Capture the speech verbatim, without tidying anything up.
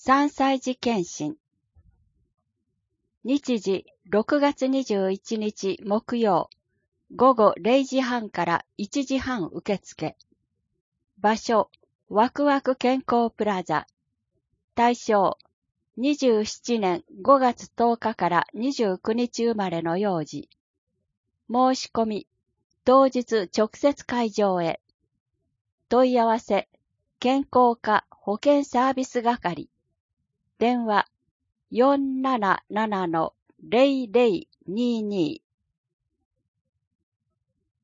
さんさい児検診。日時ろくがつにじゅういちにち木曜、午後れいじはんからいちじはん受付。場所、ワクワク健康プラザ。対象、にじゅうななねんごがつとおかからにじゅうくにち生まれの幼児。申し込み、当日直接会場へ。問い合わせ、健康課保健サービス係。電話、よんななななのゼロゼロにーにー